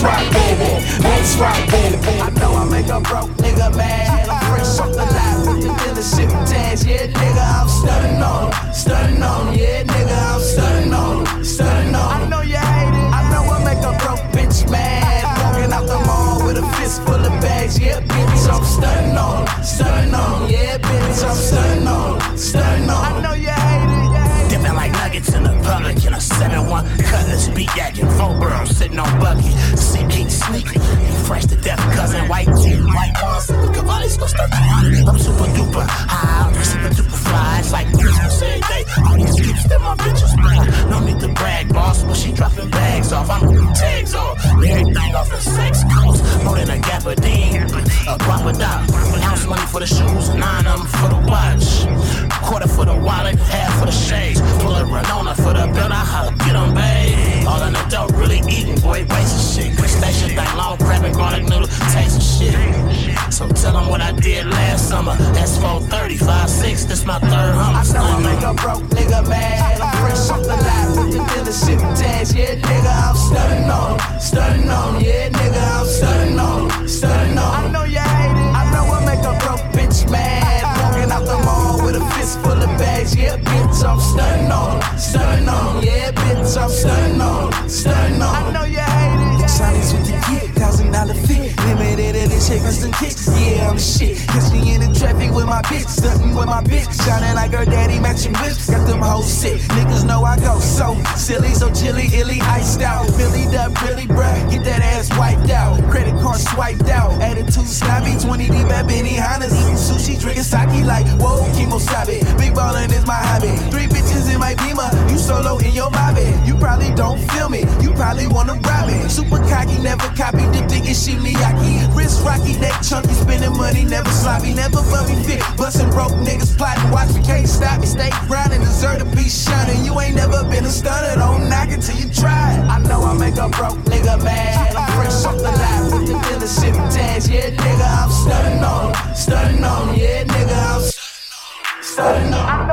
right, baby. That's right, baby. I know I make a broke nigga mad. I'm fresh off the lot with the dealership tags. Yeah, nigga, I'm stunning on him, stunning on him. Yeah, nigga, I'm stunning on him, stunning on him. I know you hate it. I know I make a broke bitch mad. Walking out the mall with a fist full of bags. Yeah, bitch, I'm stunning on him, stunning on him. Yeah, bitch, I'm stunning on him, stunning on him. I know you hate it. Dipping like nuggets in the public in a 7-1 cutlass, beat yakking, 4 girls sitting on bucket, CP sneaky, fresh to death, cousin, white tee, white ones, the Cavalli's gon' start to I'm super duper high, I'm super duper fly, it's like Christmas every day, all these skips that my bitches bring, no need to brag, boss, but she dropping bags off, I'm moving tags off, everything off the sex cost, more than a Gabardine, a proper dot, ounce money for the shoes, 9 of them for the watch, quarter for the wallet, half for the shades. Pull a Renona for the bill, I holla, get them, babe. All in the dope, really eating, boy, waste of shit. Quick station thing, long crab and garlic noodle, taste of shit. So tell them what I did last summer. That's 430, 5'6", this my third hummer. I know I make a broke nigga mad. I'm fresh off the lot with the dealership tags. Yeah, nigga, I'm stunning on him, stunning on him. Yeah, nigga, I'm stunning on him, stunning on him. I know you hate it. I know I make a broke bitch mad. Walking out the mall with a fist full of bags. Yeah, bitch, I'm stunning on him, stunning on him. Yeah, bitch, I'm stunning on him, stunning on him. I know you hate it. Chinese with the kid, $1,000 fee. Limited edition, custom kicks. Yeah, I'm the shit. Catch me in the traffic with my bitch, stunting with my bitch. Shining like her daddy, matching whips. Got them hoes sick. Niggas know I go so silly, so chilly, illy, iced out. Billy up, really, bruh. Get that ass wiped out. Credit card swiped out. Attitude snobby, 20 deep at Benihana's. Eating sushi, drinking sake like, whoa, Kimosabe. Big ballin' is my hobby. 3 bitches in my Beamer. You solo in your lobby. You probably don't feel me. You probably wanna rob me. Super cocky, never copy. The biggest shit Miyaki. Wrist rocky, neck chunky. Spending money, never sloppy. Never bummy fit. Bustin' broke niggas plotting. Watch me, can't stop me. Stay grinding, deserve to be shining. You ain't never been a stunner. Don't knock it till you try it. I know I make a broke nigga mad. I'm fresh off the lot with the dealership tags. Yeah, nigga, I'm stunning on him, stunning on him. Yeah, nigga, I'm stunning on him.